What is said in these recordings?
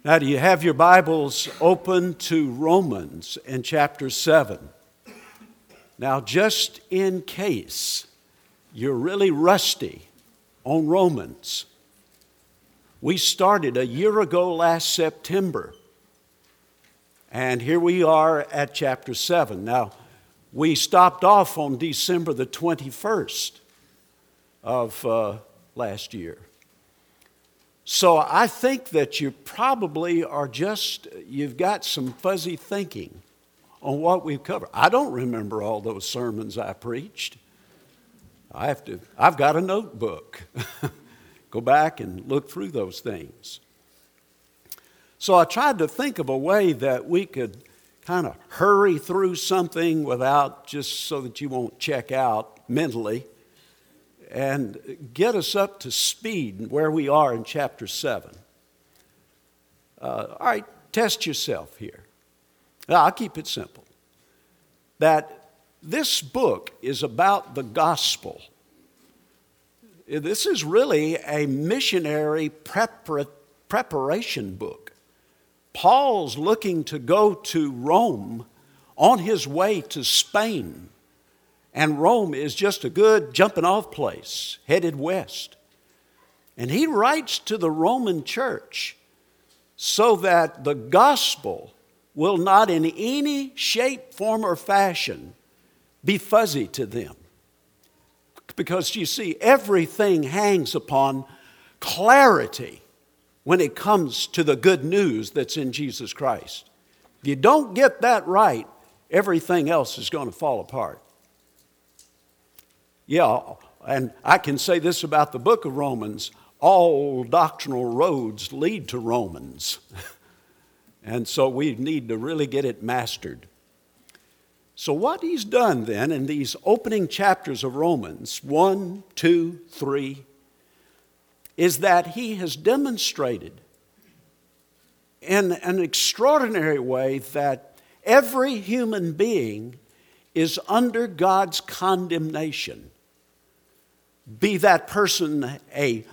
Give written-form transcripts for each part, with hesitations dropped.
Now, do you have your Bibles open to Romans in chapter 7? Now, just in case you're really rusty on Romans, we started a year ago last September, and here we are at chapter 7. Now, we stopped off on December the 21st of last year. So I think that you probably you've got some fuzzy thinking on what we've covered. I don't remember all those sermons I preached. I've got a notebook. Go back and look through those things. So I tried to think of a way that we could kind of hurry through something without, just so that you won't check out mentally, and get us up to speed where we are in chapter 7. All right, test yourself here. I'll keep it simple. That this book is about the gospel. This is really a missionary preparation book. Paul's looking to go to Rome on his way to Spain. And Rome is just a good jumping off place, headed west. And he writes to the Roman church so that the gospel will not in any shape, form, or fashion be fuzzy to them. Because you see, everything hangs upon clarity when it comes to the good news that's in Jesus Christ. If you don't get that right, everything else is going to fall apart. Yeah, and I can say this about the book of Romans: all doctrinal roads lead to Romans. And so we need to really get it mastered. So what he's done then in these opening chapters of Romans 1, 2, 3, is that he has demonstrated in an extraordinary way that every human being is under God's condemnation. Be that person an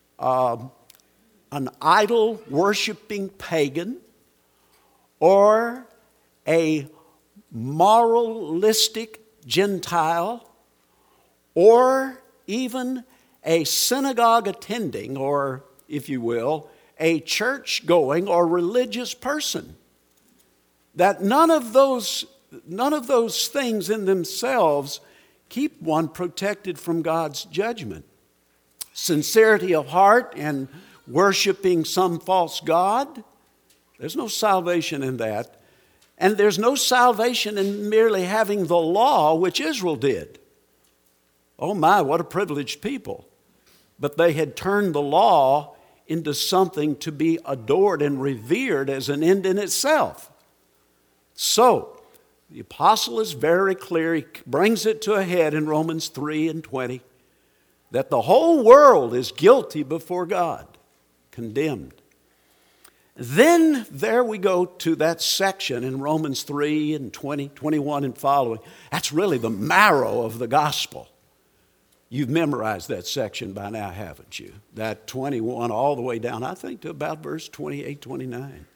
idol-worshiping pagan, or a moralistic Gentile, or even a synagogue-attending, or, if you will, a church-going or religious person. That none of those things in themselves keep one protected from God's judgment. Sincerity of heart and worshiping some false god, there's no salvation in that. And there's no salvation in merely having the law, which Israel did. Oh my, what a privileged people. But they had turned the law into something to be adored and revered as an end in itself. So, the apostle is very clear. He brings it to a head in Romans 3 and 20 that the whole world is guilty before God, condemned. Then there we go to that section in Romans 3 and 20, 21 and following. That's really the marrow of the gospel. You've memorized that section by now, haven't you? That 21 all the way down, I think, to about verse 28, 29.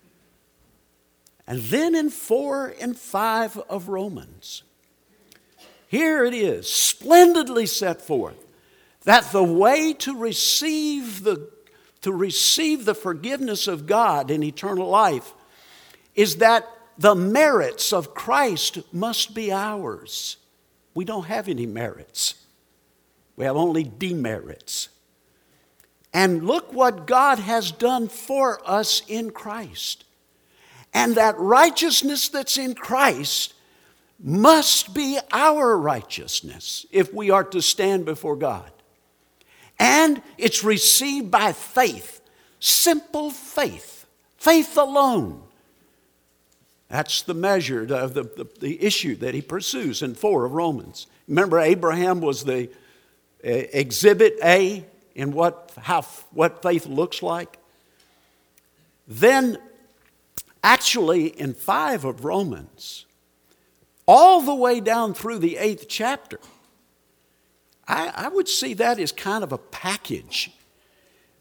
And then in 4 and 5 of Romans, here it is, splendidly set forth, that the way to receive the forgiveness of God in eternal life is that the merits of Christ must be ours. We don't have any merits. We have only demerits. And look what God has done for us in Christ. And that righteousness that's in Christ must be our righteousness if we are to stand before God. And it's received by faith, simple faith, faith alone. That's the measure of the issue that he pursues in 4 of Romans. Remember, Abraham was the exhibit A in what faith looks like. Then, actually, in 5 of Romans, all the way down through the 8th chapter, I would see that as kind of a package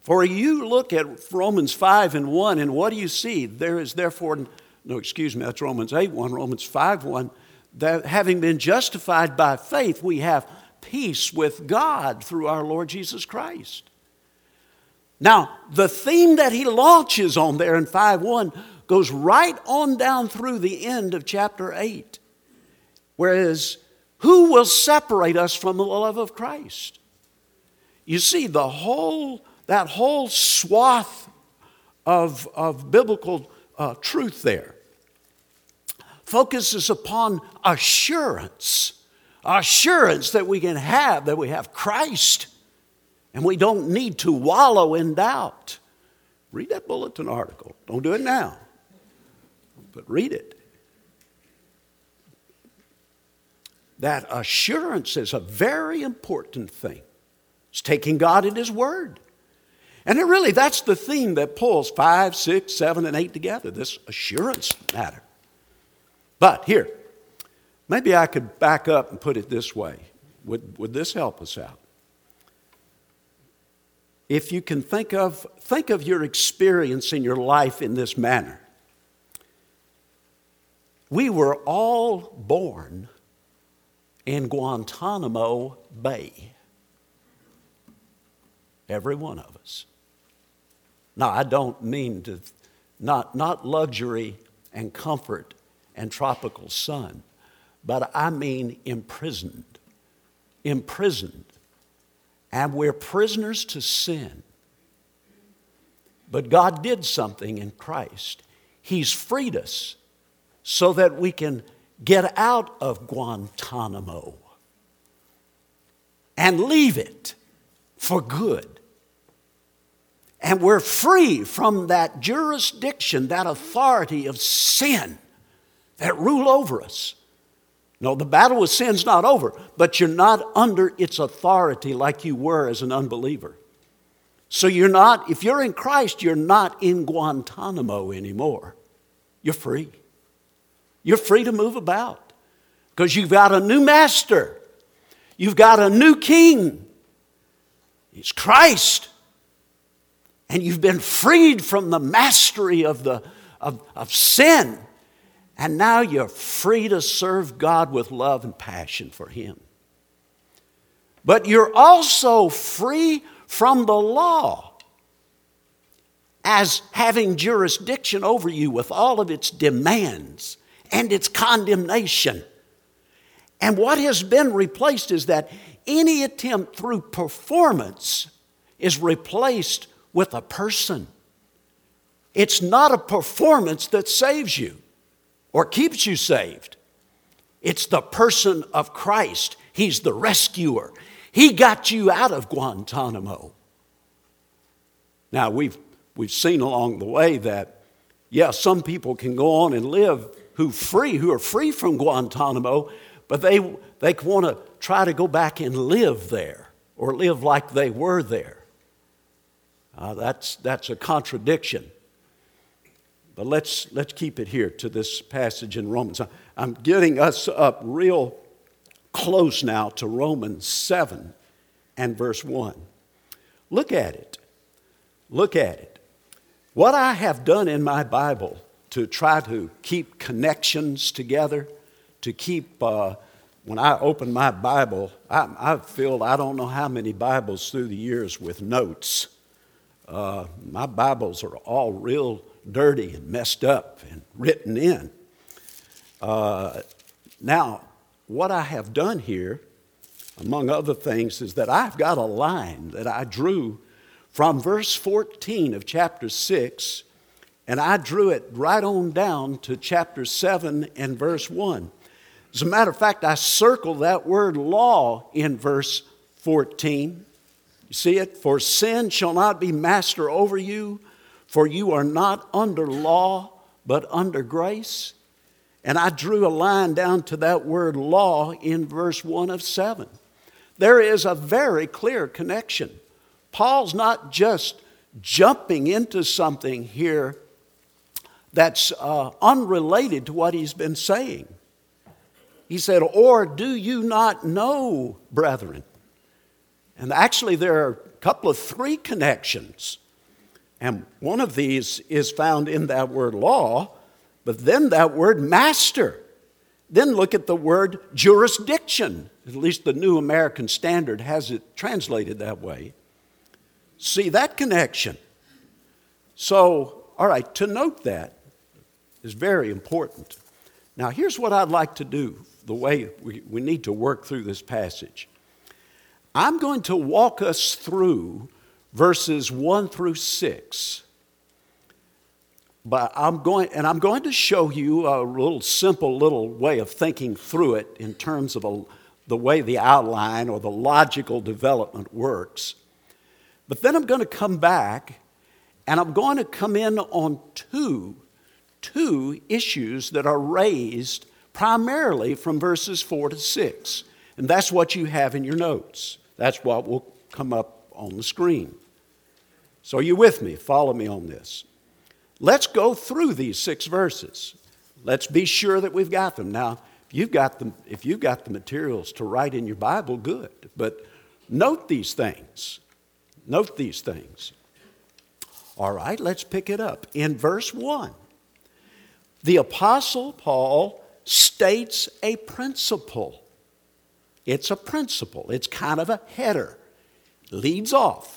For you look at Romans 5:1, and what do you see? There is therefore, that's Romans 8:1, Romans 5:1, that having been justified by faith, we have peace with God through our Lord Jesus Christ. Now, the theme that he launches on there in 5:1 goes right on down through the end of chapter 8. Whereas, who will separate us from the love of Christ? You see, that whole swath of biblical truth there focuses upon assurance that we can have, that we have Christ, and we don't need to wallow in doubt. Read that bulletin article. Don't do it now, but read it. That assurance is a very important thing. It's taking God at His word. And that's the theme that pulls 5, 6, 7, and 8 together, this assurance matter. But here, maybe I could back up and put it this way. Would this help us out? If you can think of your experience in your life in this manner. We were all born in Guantanamo Bay. Every one of us. Now, I don't mean to, not luxury and comfort and tropical sun, but I mean imprisoned. Imprisoned. And we're prisoners to sin. But God did something in Christ. He's freed us so that we can get out of Guantanamo and leave it for good. And we're free from that jurisdiction, that authority of sin that rule over us. No, the battle with sin's not over, but you're not under its authority like you were as an unbeliever. So if you're in Christ, you're not in Guantanamo anymore. You're free. You're free to move about because you've got a new master. You've got a new king. He's Christ. And you've been freed from the mastery of sin. And now you're free to serve God with love and passion for Him. But you're also free from the law as having jurisdiction over you with all of its demands and its condemnation. And what has been replaced is that any attempt through performance is replaced with a person. It's not a performance that saves you or keeps you saved. It's the person of Christ. He's the rescuer. He got you out of Guantanamo. Now, we've seen along the way that, some people can go on and live who are free from Guantanamo, but they want to try to go back and live there or live like they were there. That's a contradiction. But let's keep it here to this passage in Romans. I'm getting us up real close now to Romans 7 and verse 1. Look at it. Look at it. What I have done in my Bible to try to keep connections together, to keep, when I open my Bible, I've filled I don't know how many Bibles through the years with notes. My Bibles are all real dirty and messed up and written in. Now, what I have done here, among other things, is that I've got a line that I drew from verse 14 of chapter 6, and I drew it right on down to chapter 7 and verse 1. As a matter of fact, I circled that word law in verse 14. You see it? For sin shall not be master over you, for you are not under law, but under grace. And I drew a line down to that word law in verse 1 of 7. There is a very clear connection. Paul's not just jumping into something here that's unrelated to what he's been saying. He said, or do you not know, brethren? And actually there are couple of three connections. And one of these is found in that word law, but then that word master. Then look at the word jurisdiction. At least the New American Standard has it translated that way. See that connection. So, all right, to note that is very important. Now, here's what I'd like to do, the way we need to work through this passage. I'm going to walk us through verses 1 through 6. But I'm going to show you a little simple little way of thinking through it in terms of the way the outline or the logical development works. But then I'm going to come back and I'm going to come in on two issues that are raised primarily from verses 4 to 6. And that's what you have in your notes. That's what will come up on the screen. So are you with me? Follow me on this. Let's go through these 6 verses. Let's be sure that we've got them. Now, if you've got the materials to write in your Bible, good. But note these things. Note these things. All right, let's pick it up. In verse 1, the Apostle Paul states a principle. It's a principle. It's kind of a header. Leads off.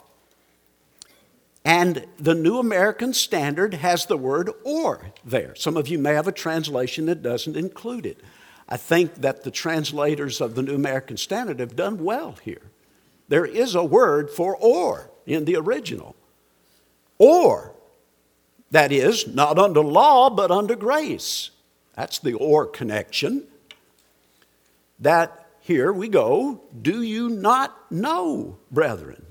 And the New American Standard has the word or there. Some of you may have a translation that doesn't include it. I think that the translators of the New American Standard have done well here. There is a word for or in the original. Or, that is, not under law, but under grace. That's the or connection. That, here we go, do you not know, brethren?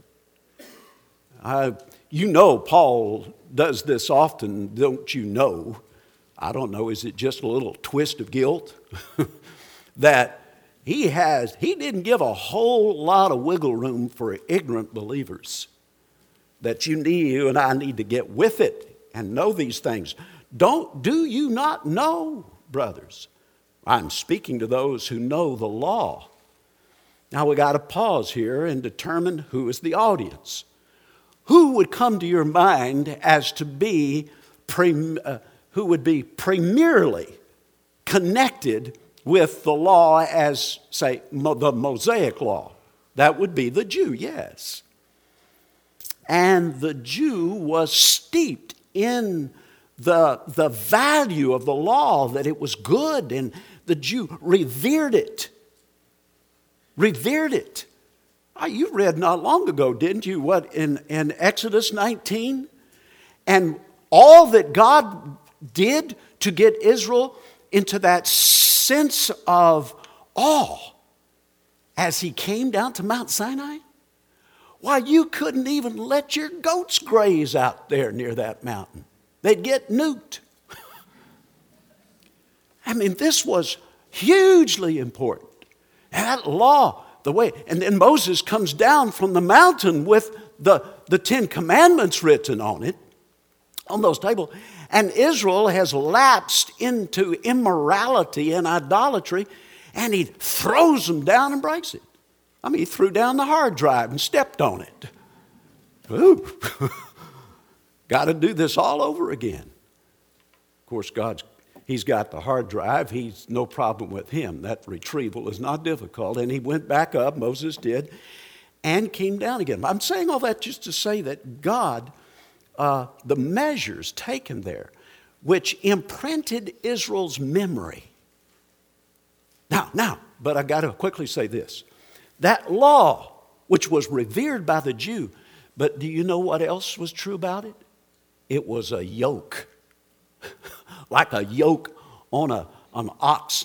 You know Paul does this often, don't you know? I don't know, is it just a little twist of guilt? That he didn't give a whole lot of wiggle room for ignorant believers. That you and I need to get with it and know these things. Do you not know, brothers? I'm speaking to those who know the law. Now we got to pause here and determine who is the audience. Who would come to your mind as to be, who would be premierly connected with the law as, say, the Mosaic law? That would be the Jew, yes. And the Jew was steeped in the value of the law, that it was good, and the Jew revered it. Revered it. You read not long ago, didn't you, what in Exodus 19? And all that God did to get Israel into that sense of awe as he came down to Mount Sinai. Why, you couldn't even let your goats graze out there near that mountain. They'd get nuked. I mean, this was hugely important. And that law, the way, and then Moses comes down from the mountain with the 10 Commandments written on it, on those tables. And Israel has lapsed into immorality and idolatry, and he throws them down and breaks it. I mean, he threw down the hard drive and stepped on it. Ooh. Got to do this all over again. Of course, He's got the hard drive. He's no problem with him. That retrieval is not difficult. And he went back up, Moses did, and came down again. I'm saying all that just to say that God, the measures taken there, which imprinted Israel's memory. Now, but I got to quickly say this. That law, which was revered by the Jew, but do you know what else was true about it? It was a yoke. Like a yoke on an ox.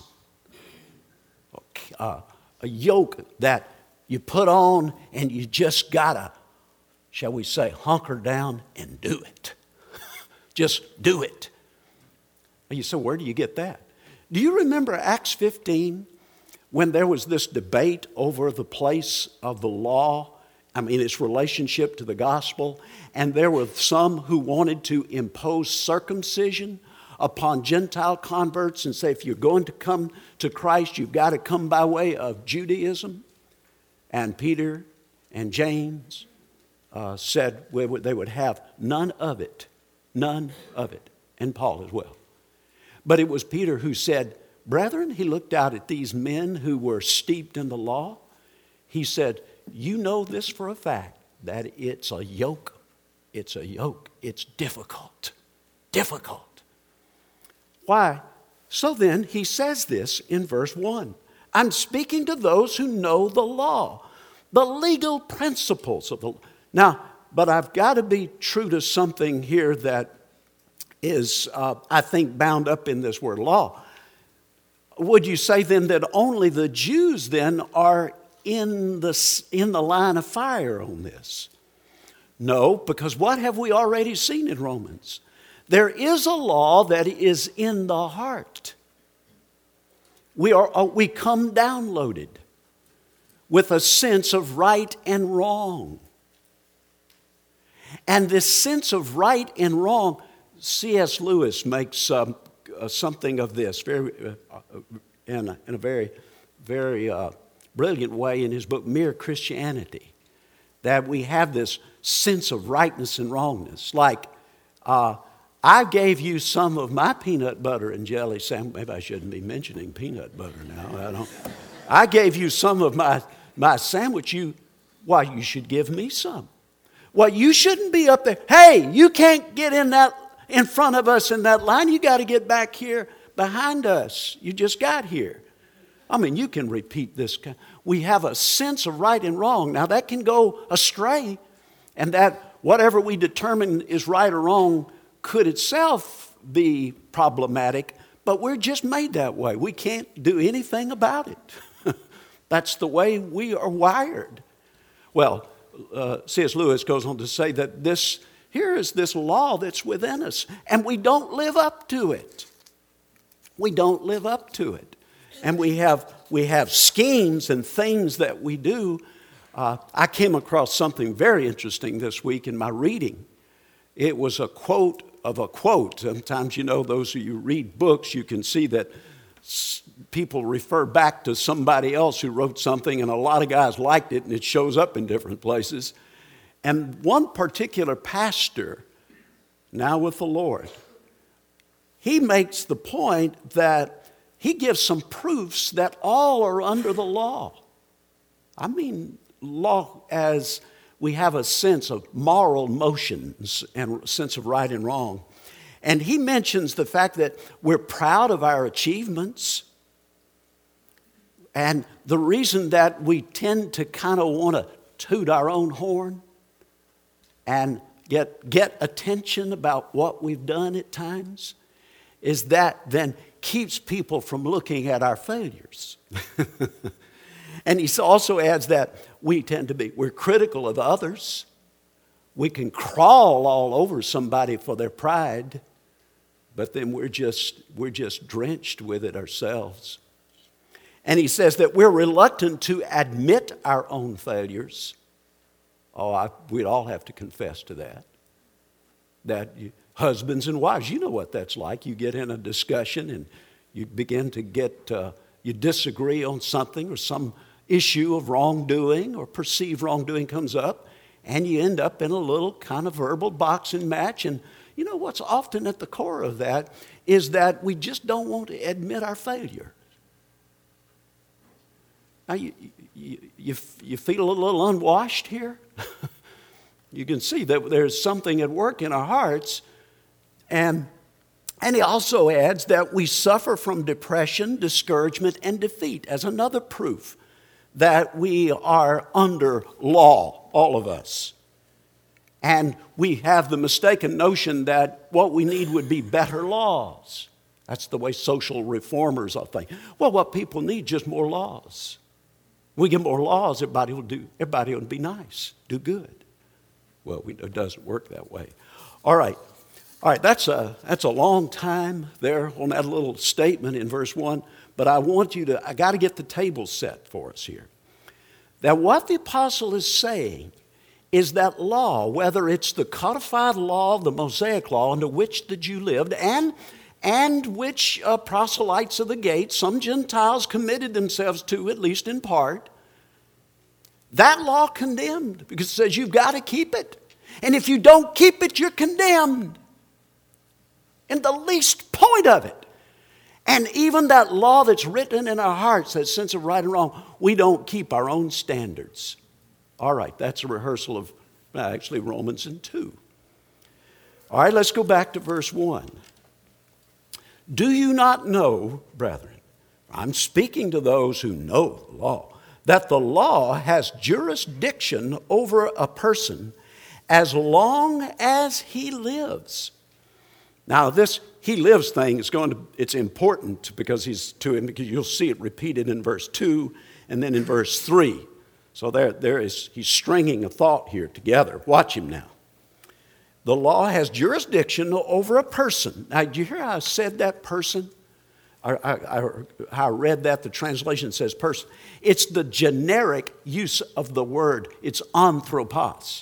A yoke that you put on and you just gotta, shall we say, hunker down and do it. Just do it. And you say, where do you get that? Do you remember Acts 15 when there was this debate over the place of the law? I mean, its relationship to the gospel. And there were some who wanted to impose circumcision upon Gentile converts and say, if you're going to come to Christ, you've got to come by way of Judaism. And Peter and James said they would have none of it. None of it. And Paul as well. But it was Peter who said, brethren, he looked out at these men who were steeped in the law. He said, you know this for a fact, that it's a yoke. It's a yoke. It's difficult. Difficult. Why? So then he says this in verse 1. I'm speaking to those who know the law, the legal principles of the law. Now, but I've got to be true to something here that is, I think, bound up in this word law. Would you say then that only the Jews then are in the line of fire on this? No, because what have we already seen in Romans? There is a law that is in the heart. We come downloaded with a sense of right and wrong. And this sense of right and wrong, C.S. Lewis makes something of this in a very, very brilliant way in his book, Mere Christianity, that we have this sense of rightness and wrongness. Like, I gave you some of my peanut butter and jelly sandwich. Maybe I shouldn't be mentioning peanut butter now. I gave you some of my sandwich. You should give me some. Well, you shouldn't be up there. Hey, you can't get in front of us in that line. You got to get back here behind us. You just got here. I mean, you can repeat this. We have a sense of right and wrong. Now, that can go astray, and that whatever we determine is right or wrong could itself be problematic, but we're just made that way. We can't do anything about it. That's the way we are wired. Well, C.S. Lewis goes on to say that here is this law that's within us, and we don't live up to it. We don't live up to it. And we have schemes and things that we do. I came across something very interesting this week in my reading. It was a quote of a quote. Sometimes, those of you who read books, you can see that people refer back to somebody else who wrote something, and a lot of guys liked it, and it shows up in different places. And one particular pastor, now with the Lord, he makes the point that he gives some proofs that all are under the law. I mean, law as we have a sense of moral motions and a sense of right and wrong. And he mentions the fact that we're proud of our achievements. And the reason that we tend to kind of want to toot our own horn and get attention about what we've done at times is that then keeps people from looking at our failures. And he also adds that we're critical of others. We can crawl all over somebody for their pride, but then we're just drenched with it ourselves. And he says that we're reluctant to admit our own failures. We'd all have to confess to that. Husbands and wives, you know what that's like. You get in a discussion and you begin to you disagree on something, or some issue of wrongdoing or perceived wrongdoing comes up, and you end up in a little kind of verbal boxing match. And you know what's often at the core of that is that we just don't want to admit our failure. Now, you feel a little unwashed here? You can see that there's something at work in our hearts. And he also adds that we suffer from depression, discouragement, and defeat as another proof that we are under law, all of us. And we have the mistaken notion that what we need would be better laws. That's the way social reformers all think. Well, what people need is just more laws. We get more laws, everybody will be nice, do good. Well, it doesn't work that way. All right, that's a long time there on that little statement in verse 1, but I got to get the table set for us here. That what the apostle is saying is that law, whether it's the codified law, the Mosaic law under which the Jew lived, and which proselytes of the gate, some Gentiles committed themselves to, at least in part, That law condemned because it says you've got to keep it. And if you don't keep it, you're condemned in the least point of it. And even that law that's written in our hearts, that sense of right and wrong, we don't keep our own standards. All right, that's a rehearsal of actually Romans 2. All right, let's go back to verse 1. Do you not know, brethren, I'm speaking to those who know the law, that the law has jurisdiction over a person as long as he lives. Now this he lives thing is it's important because you'll see it repeated in verse 2 and then in verse 3. So he's stringing a thought here together. Watch him now. The law has jurisdiction over a person. Now, do you hear how I said that person? How I read that, the translation says person. It's the generic use of the word. It's anthropos.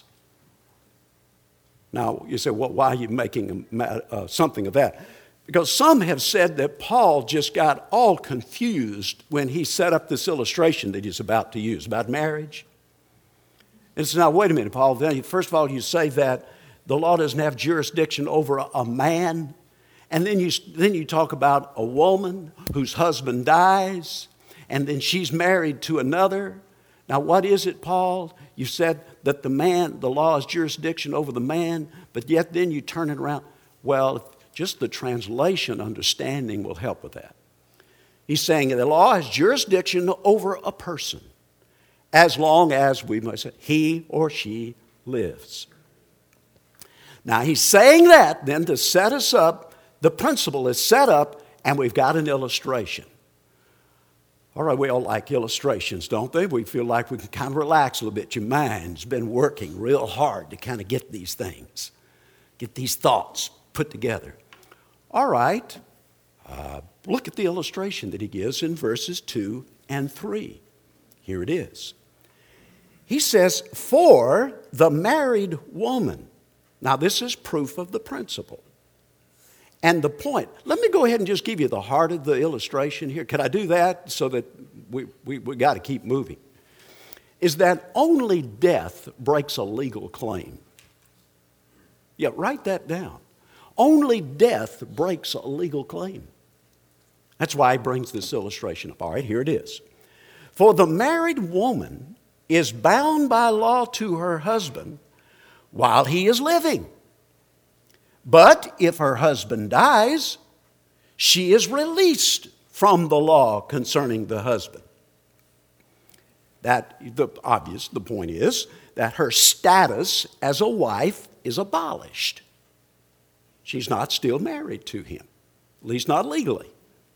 Now, you say, well, why are you making something of that? Because some have said that Paul just got all confused when he set up this illustration that he's about to use about marriage. And so now, wait a minute, Paul. First of all, you say that the law doesn't have jurisdiction over a man. And then you talk about a woman whose husband dies, and then she's married to another. Now, what is it, Paul? You said that the law has jurisdiction over the man, but yet then you turn it around. Well, just the translation understanding will help with that. He's saying the law has jurisdiction over a person as long as, we must say, he or she lives. Now, he's saying that then to set us up. The principle is set up, and we've got an illustration. All right, we all like illustrations, don't they? We feel like we can kind of relax a little bit. Your mind's been working real hard to kind of get these things, get these thoughts put together. All right, look at the illustration that he gives in verses 2 and 3. Here it is. He says, for the married woman. Now, this is proof of the principle. And the point, let me go ahead and just give you the heart of the illustration here. Can I do that so that we got to keep moving? Is that only death breaks a legal claim. Yeah, write that down. Only death breaks a legal claim. That's why he brings this illustration up. All right, here it is. For the married woman is bound by law to her husband while he is living. But if her husband dies, she is released from the law concerning the husband. The point is that her status as a wife is abolished. She's not still married to him, at least not legally.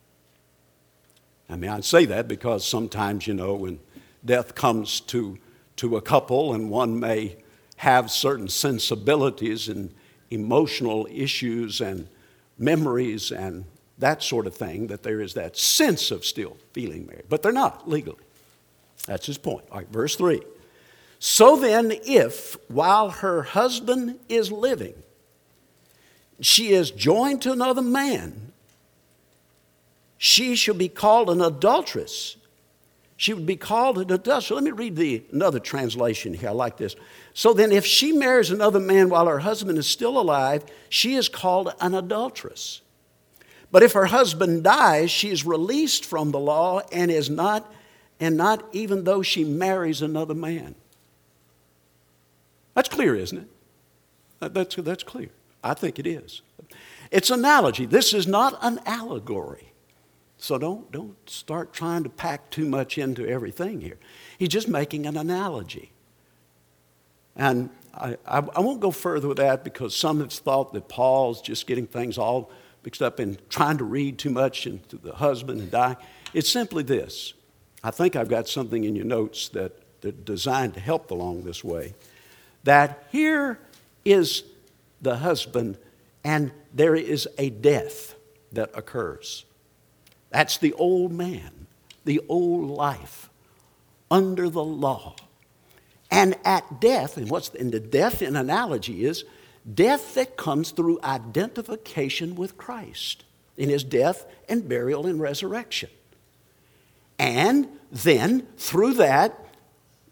I mean, I say that because sometimes, when death comes to a couple and one may have certain sensibilities and emotional issues and memories and that sort of thing, that there is that sense of still feeling married. But they're not legally. That's his point. All right, verse 3. So then, if while her husband is living, she is joined to another man, she shall be called an adulteress. She would be called an adulteress. Let me read another translation here. I like this. So then, if she marries another man while her husband is still alive, she is called an adulteress. But if her husband dies, she is released from the law and not even though she marries another man. That's clear, isn't it? That's clear. I think it is. It's analogy. This is not an allegory. So don't start trying to pack too much into everything here. He's just making an analogy. And I won't go further with that because some have thought that Paul's just getting things all mixed up and trying to read too much into the husband and dying. It's simply this. I think I've got something in your notes that are designed to help along this way. That here is the husband and there is a death that occurs. That's the old man, the old life under the law. And at death, and the death in analogy is death that comes through identification with Christ in his death and burial and resurrection. And then through that,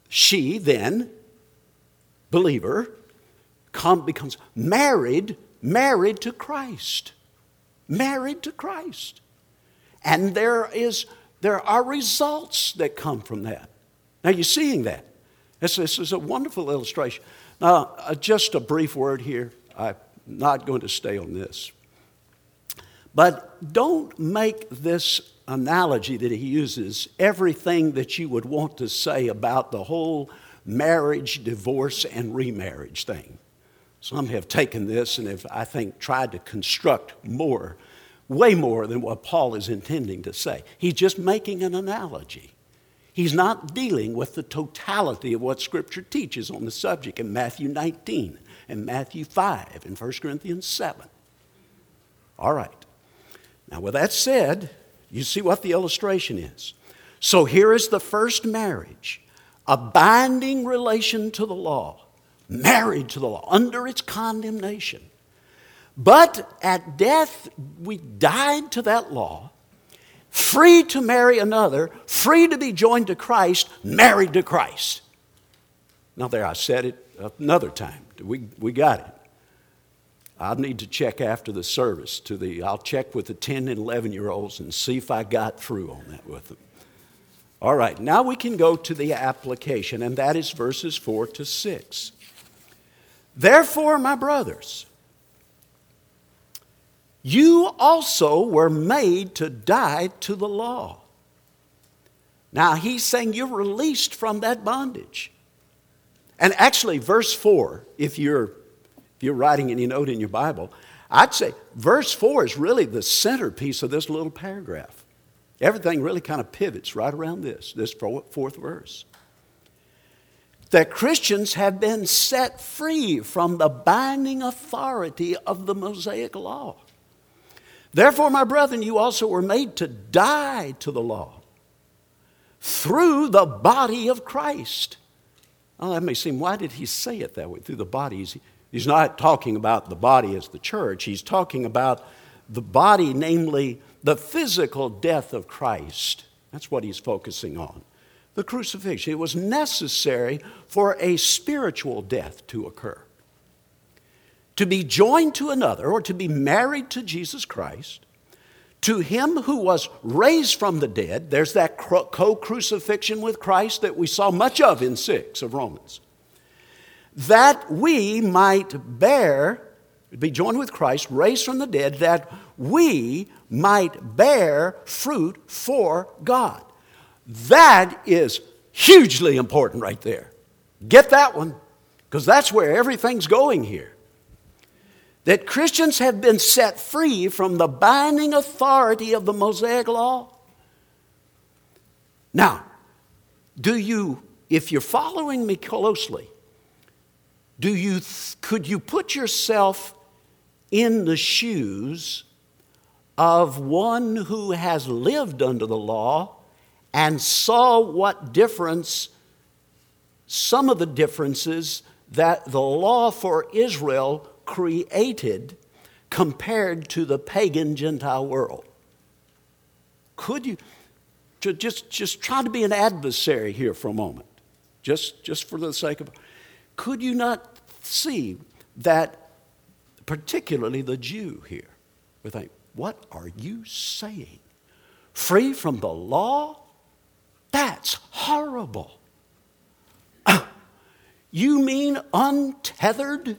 she then, believer, becomes married to Christ. Married to Christ. And there are results that come from that. Now you're seeing that. This is a wonderful illustration. Now, just a brief word here. I'm not going to stay on this. But don't make this analogy that he uses everything that you would want to say about the whole marriage, divorce, and remarriage thing. Some have taken this and have, I think, tried to construct way more than what Paul is intending to say. He's just making an analogy. He's not dealing with the totality of what Scripture teaches on the subject in Matthew 19 and Matthew 5 and 1 Corinthians 7. All right. Now, with that said, you see what the illustration is. So here is the first marriage, a binding relation to the law, married to the law, under its condemnation. But at death, we died to that law, free to marry another, free to be joined to Christ, married to Christ. Now there, I said it another time. We got it. I'll need to check after the service. I'll check with the 10 and 11-year-olds and see if I got through on that with them. All right, now we can go to the application, and that is verses 4 to 6. Therefore, my brothers, you also were made to die to the law. Now, he's saying you're released from that bondage. And actually, verse 4, if you're writing any note in your Bible, I'd say verse 4 is really the centerpiece of this little paragraph. Everything really kind of pivots right around this fourth verse. That Christians have been set free from the binding authority of the Mosaic law. Therefore, my brethren, you also were made to die to the law through the body of Christ. Oh, that may seem, why did he say it that way, through the body? He's not talking about the body as the church. He's talking about the body, namely the physical death of Christ. That's what he's focusing on. The crucifixion. It was necessary for a spiritual death to occur. To be joined to another, or to be married to Jesus Christ, to him who was raised from the dead. There's that co-crucifixion with Christ that we saw much of in 6 of Romans. That we might be joined with Christ, raised from the dead, that we might bear fruit for God. That is hugely important right there. Get that one, because that's where everything's going here. That Christians have been set free from the binding authority of the Mosaic law. Now, if you're following me closely, could you put yourself in the shoes of one who has lived under the law and saw what difference, some of the differences that the law for Israel created compared to the pagan Gentile world? Could you just try to be an adversary here for a moment, just for the sake of, could you not see that particularly the Jew here would think, what are you saying? Free from the law? That's horrible. You mean untethered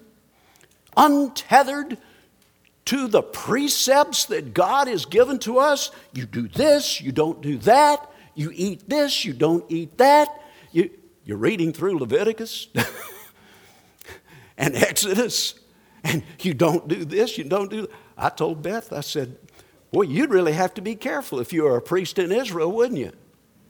to the precepts that God has given to us? You do this, you don't do that. You eat this, you don't eat that. You're reading through Leviticus and Exodus, and you don't do this, you don't do that. I told Beth, I said, boy, you'd really have to be careful if you were a priest in Israel, wouldn't you?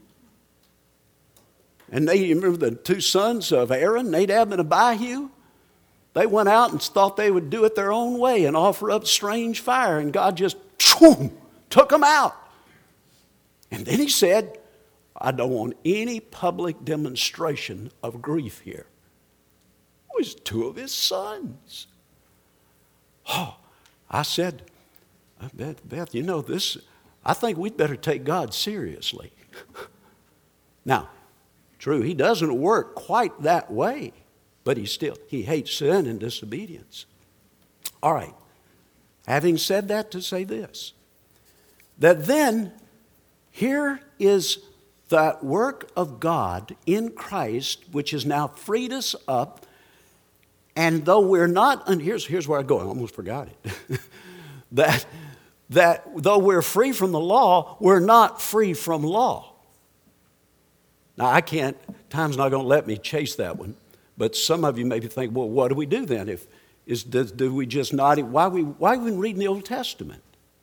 And you remember the 2 sons of Aaron, Nadab and Abihu? They went out and thought they would do it their own way and offer up strange fire, and God just took them out. And then he said, I don't want any public demonstration of grief here. It was 2 of his sons. Oh, I said, Beth, you know this, I think we'd better take God seriously. Now, True, he doesn't work quite that way, but he hates sin and disobedience. All right. Having said that, to say this, that then here is that work of God in Christ, which has now freed us up. And though we're not, and here's where I go, I almost forgot it. that though we're free from the law, we're not free from law. Now time's not going to let me chase that one. But some of you maybe think, well, what do we do then? Do we just not, why even reading the Old Testament?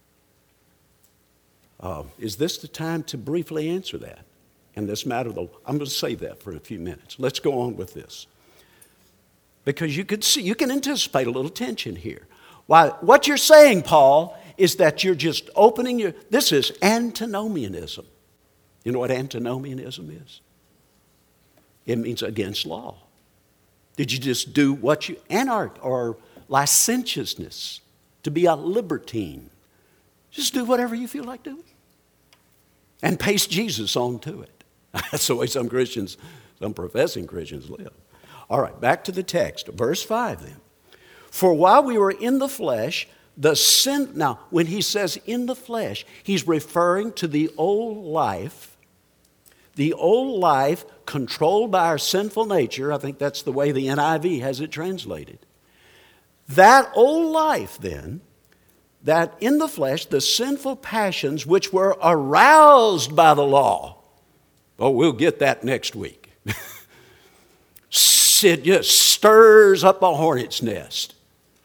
Is this the time to briefly answer that? In this matter, though, I'm going to save that for a few minutes. Let's go on with this. Because you can anticipate a little tension here. What you're saying, Paul, is that you're just this is antinomianism. You know what antinomianism is? It means against law. Did you just do anarch or licentiousness, to be a libertine? Just do whatever you feel like doing. And paste Jesus onto it. That's the way some professing Christians live. All right, back to the text. Verse 5 then. For while we were in the flesh, now when he says in the flesh, he's referring to the old life controlled by our sinful nature. I think that's the way the NIV has it translated. That old life then, that in the flesh, the sinful passions which were aroused by the law. Oh, we'll get that next week. It just stirs up a hornet's nest.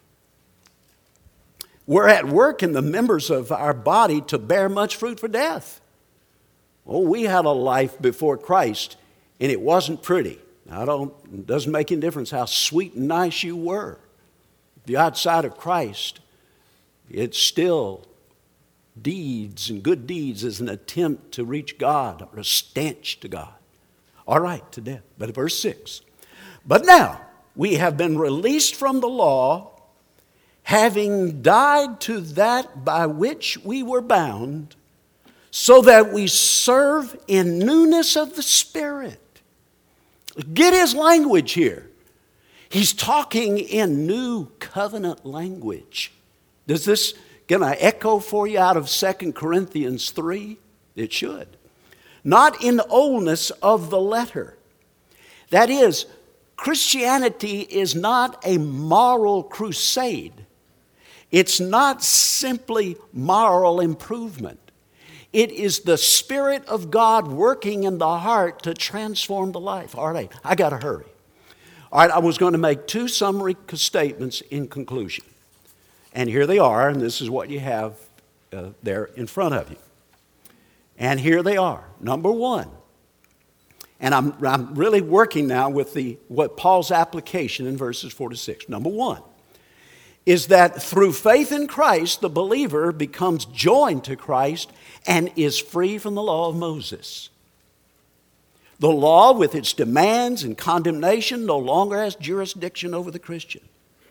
We're at work in the members of our body to bear much fruit for death. Oh, we had a life before Christ, and it wasn't pretty. It doesn't make any difference how sweet and nice you were. If you're outside of Christ, it's still deeds and good deeds as an attempt to reach God or a stench to God. All right, to death. But verse 6. But now we have been released from the law, having died to that by which we were bound, so that we serve in newness of the Spirit. Get his language here. He's talking in new covenant language. Does this get an echo for you out of 2 Corinthians 3? It should. Not in oldness of the letter. That is, Christianity is not a moral crusade. It's not simply moral improvement. It is the Spirit of God working in the heart to transform the life. All right, I got to hurry. All right, I was going to make two summary statements in conclusion. And here they are, and this is what you have there in front of you. And here they are. Number one, and I'm really working now with what Paul's application in verses 4 to 6. Number one is that through faith in Christ, the believer becomes joined to Christ and is free from the law of Moses. The law, with its demands and condemnation, no longer has jurisdiction over the Christian.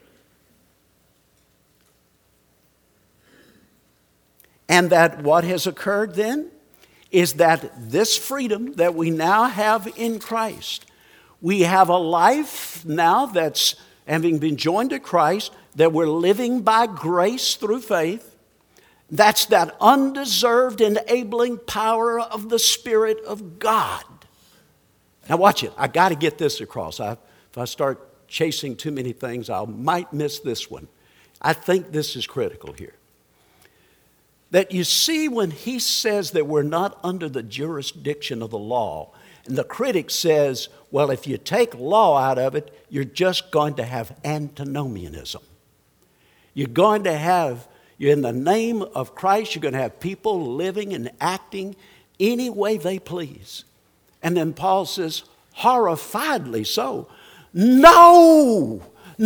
And that what has occurred then is that this freedom that we now have in Christ, we have a life now that's, having been joined to Christ, that we're living by grace through faith. That's that undeserved enabling power of the Spirit of God. Now watch it. I got to get this across. If I start chasing too many things, I might miss this one. I think this is critical here. That you see, when he says that we're not under the jurisdiction of the law, and the critic says, well, if you take law out of it, you're just going to have antinomianism. You're going to have, in the name of Christ, you're going to have people living and acting any way they please. And then Paul says, horrifiedly so, no,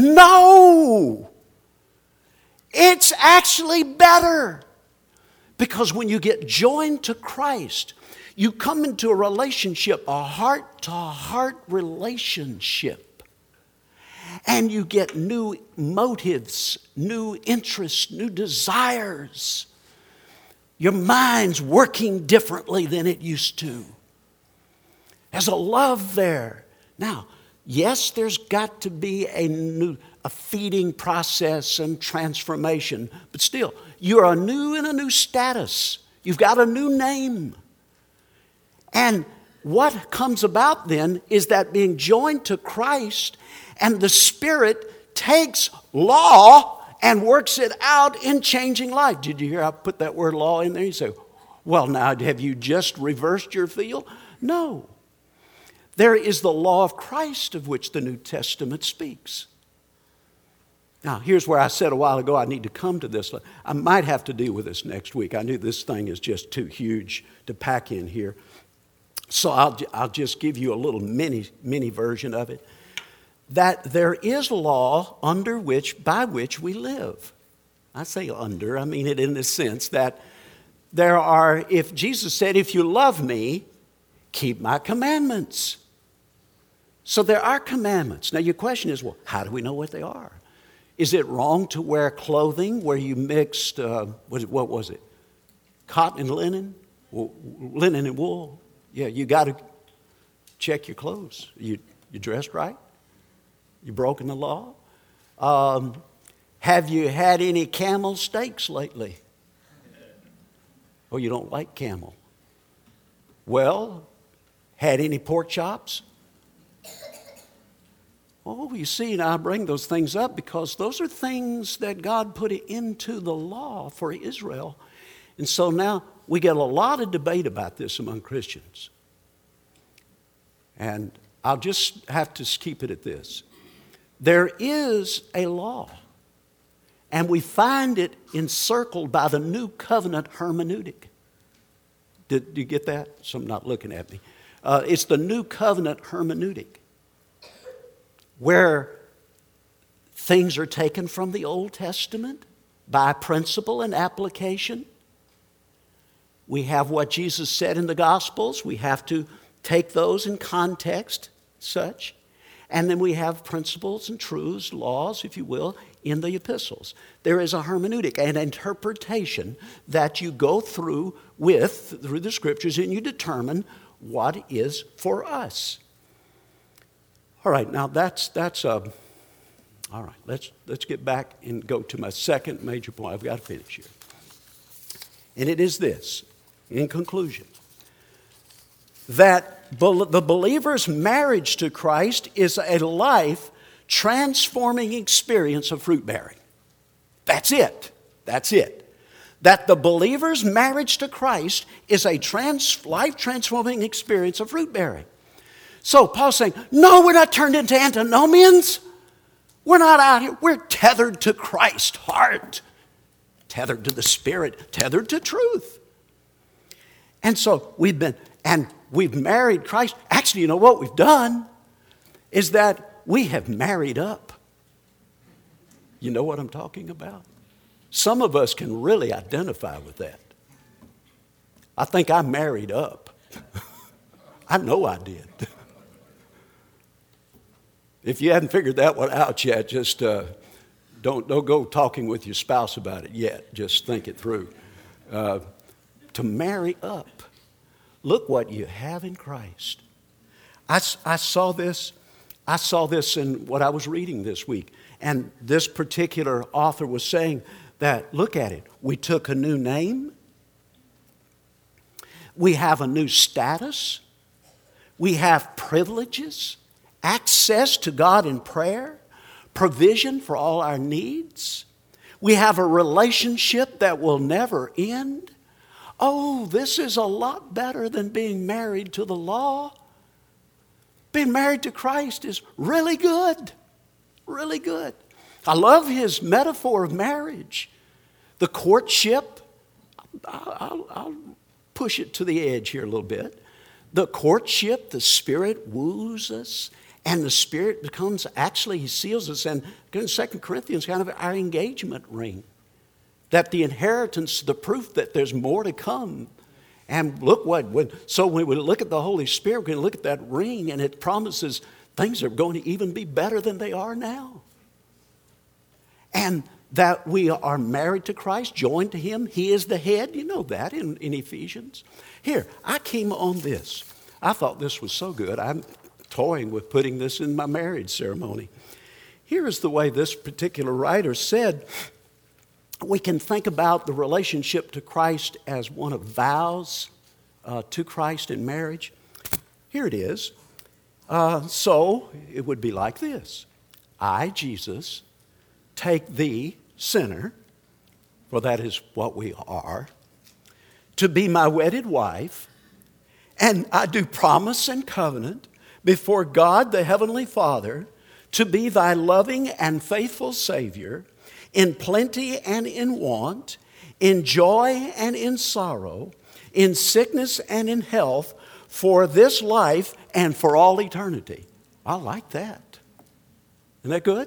it's actually better. Because when you get joined to Christ, you come into a relationship, a heart-to-heart relationship. And you get new motives, new interests, new desires. Your mind's working differently than it used to. There's a love there. Now, yes, there's got to be a feeding process and transformation, but still, you're anew in a new status. You've got a new name. And what comes about then is that being joined to Christ, and the Spirit takes law and works it out in changing life. Did you hear I put that word law in there? You say, well, now, have you just reversed your field? No. There is the law of Christ of which the New Testament speaks. Now, here's where I said a while ago I need to come to this. I might have to deal with this next week. I knew this thing is just too huge to pack in here. So I'll just give you a little mini version of it. That there is law by which we live. I say under, I mean it in the sense that if Jesus said, if you love me, keep my commandments. So there are commandments. Now your question is, well, how do we know what they are? Is it wrong to wear clothing where you mixed, what was it? Cotton and linen? Linen and wool? Yeah, you got to check your clothes. You dressed right? You broken the law? Have you had any camel steaks lately? Oh, you don't like camel. Well, had any pork chops? Oh, you see, now I bring those things up because those are things that God put into the law for Israel. And so now we get a lot of debate about this among Christians. And I'll just have to keep it at this. There is a law, and we find it encircled by the new covenant hermeneutic. Did you get that? Some not looking at me. It's the new covenant hermeneutic, where things are taken from the Old Testament by principle and application. We have what Jesus said in the Gospels. We have to take those in context, such. And then we have principles and truths, laws, if you will, in the epistles. There is a hermeneutic, an interpretation that you go through the Scriptures, and you determine what is for us. All right, now all right, let's get back and go to my second major point. I've got to finish here. And it is this, in conclusion, that the believer's marriage to Christ is a life-transforming experience of fruit bearing. That's it. That's it. That the believer's marriage to Christ is a life-transforming experience of fruit bearing. So Paul's saying, no, we're not turned into antinomians. We're not out here. We're tethered to Christ's heart, tethered to the Spirit, tethered to truth. And so we've married Christ. Actually, you know what we've done is that we have married up. You know what I'm talking about? Some of us can really identify with that. I think I married up. I know I did. If you haven't figured that one out yet, just don't go talking with your spouse about it yet. Just think it through. To marry up. Look what you have in Christ. I saw this in what I was reading this week. And this particular author was saying that, look at it. We took a new name. We have a new status. We have privileges, access to God in prayer, provision for all our needs. We have a relationship that will never end. Oh, this is a lot better than being married to the law. Being married to Christ is really good. Really good. I love his metaphor of marriage. The courtship, I'll push it to the edge here a little bit. The courtship, the Spirit woos us, and the Spirit becomes, actually, he seals us. And in 2 Corinthians, kind of our engagement ring. That the inheritance, the proof that there's more to come. And look when we look at the Holy Spirit, we're going to look at that ring, and it promises things are going to even be better than they are now. And that we are married to Christ, joined to Him. He is the head. You know that in Ephesians. Here, I came on this. I thought this was so good. I'm toying with putting this in my marriage ceremony. Here is the way this particular writer said we can think about the relationship to Christ as one of vows to Christ in marriage. Here it is. So it would be like this. I, Jesus, take thee, sinner, for that is what we are, to be my wedded wife, and I do promise and covenant before God the Heavenly Father to be thy loving and faithful Savior in plenty and in want, in joy and in sorrow, in sickness and in health, for this life and for all eternity. I like that. Isn't that good?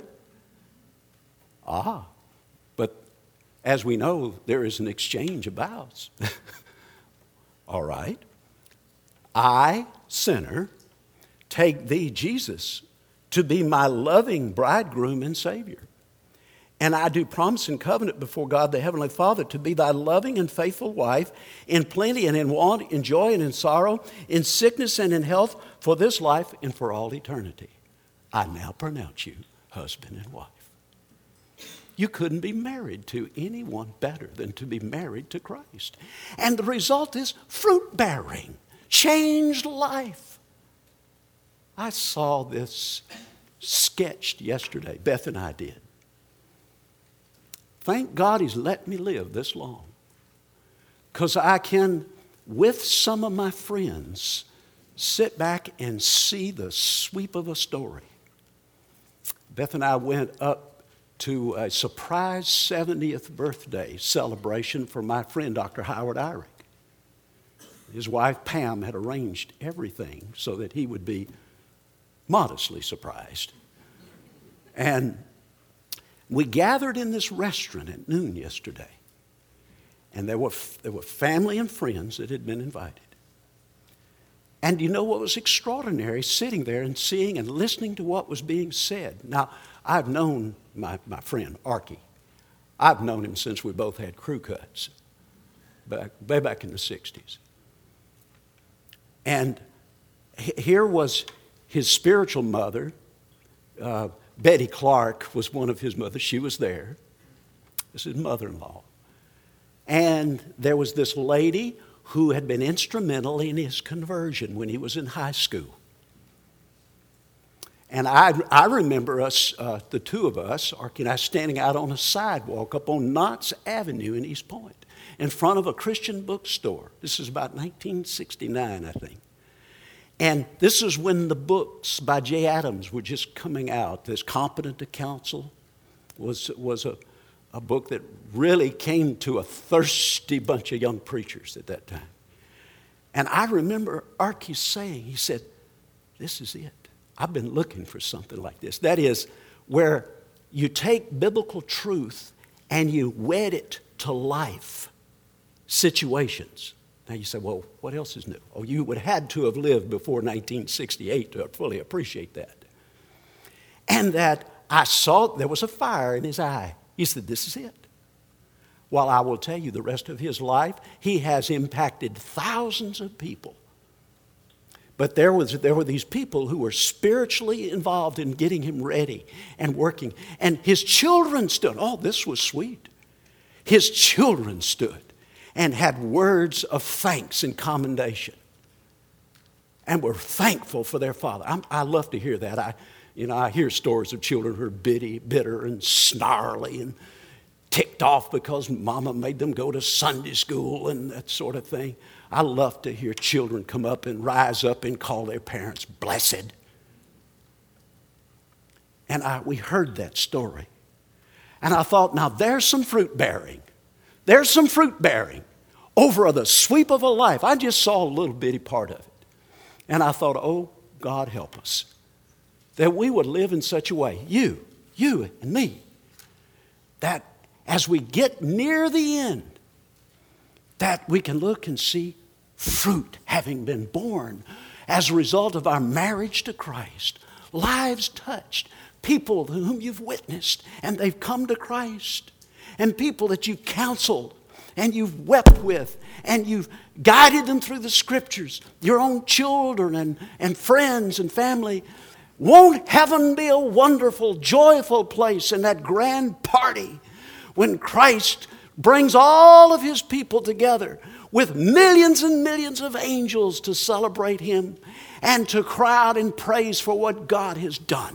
But as we know, there is an exchange of vows. All right. I, sinner, take thee, Jesus, to be my loving bridegroom and Savior. And I do promise and covenant before God the Heavenly Father to be thy loving and faithful wife in plenty and in want, in joy and in sorrow, in sickness and in health, for this life and for all eternity. I now pronounce you husband and wife. You couldn't be married to anyone better than to be married to Christ. And the result is fruit bearing, changed life. I saw this sketched yesterday. Beth and I did. Thank God he's let me live this long. Because I can, with some of my friends, sit back and see the sweep of a story. Beth and I went up to a surprise 70th birthday celebration for my friend, Dr. Howard Eyrick. His wife, Pam, had arranged everything so that he would be modestly surprised. And we gathered in this restaurant at noon yesterday, and there were family and friends that had been invited. And you know what was extraordinary? Sitting there and seeing and listening to what was being said. Now, I've known my friend, Archie. I've known him since we both had crew cuts, way back in the 60s. And here was his spiritual mother, Betty Clark was one of his mothers. She was there. This is his mother-in-law. And there was this lady who had been instrumental in his conversion when he was in high school. And I remember us, the two of us, Archie and I, standing out on a sidewalk up on Knott's Avenue in East Point in front of a Christian bookstore. This is about 1969, I think. And this is when the books by Jay Adams were just coming out. This Competent to Counsel was a book that really came to a thirsty bunch of young preachers at that time. And I remember Archie saying, he said, this is it. I've been looking for something like this. That is, where you take biblical truth and you wed it to life situations. Now you say, well, what else is new? Oh, you would have had to have lived before 1968 to fully appreciate that. And that I saw there was a fire in his eye. He said, this is it. Well, I will tell you, the rest of his life, he has impacted thousands of people. But there were these people who were spiritually involved in getting him ready and working. And his children stood. Oh, this was sweet. His children stood and had words of thanks and commendation, and were thankful for their father. I love to hear that. I hear stories of children who are bitter and snarly and ticked off because mama made them go to Sunday school and that sort of thing. I love to hear children come up and rise up and call their parents blessed. And we heard that story. And I thought, now there's some fruit bearing. There's some fruit bearing over the sweep of a life. I just saw a little bitty part of it. And I thought, oh, God help us, that we would live in such a way, you and me, that as we get near the end, that we can look and see fruit having been born as a result of our marriage to Christ, lives touched, people whom you've witnessed and they've come to Christ, and people that you counseled and you've wept with, and you've guided them through the Scriptures, your own children and friends and family. Won't heaven be a wonderful, joyful place in that grand party when Christ brings all of His people together with millions and millions of angels to celebrate Him and to cry out in praise for what God has done?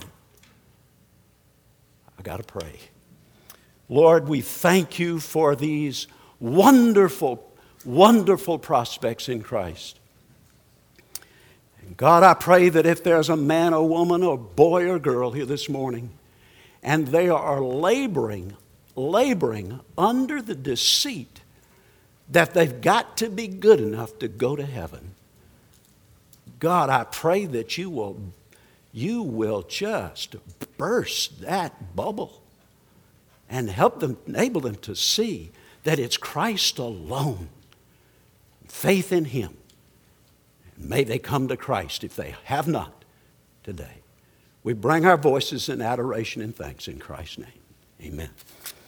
I got to pray. Lord, we thank You for these wonderful, wonderful prospects in Christ. And God, I pray that if there's a man or woman or boy or girl here this morning, and they are laboring under the deceit that they've got to be good enough to go to heaven, God, I pray that You will just burst that bubble and help them, enable them to see that it's Christ alone, faith in Him. And may they come to Christ if they have not today. We bring our voices in adoration and thanks in Christ's name. Amen.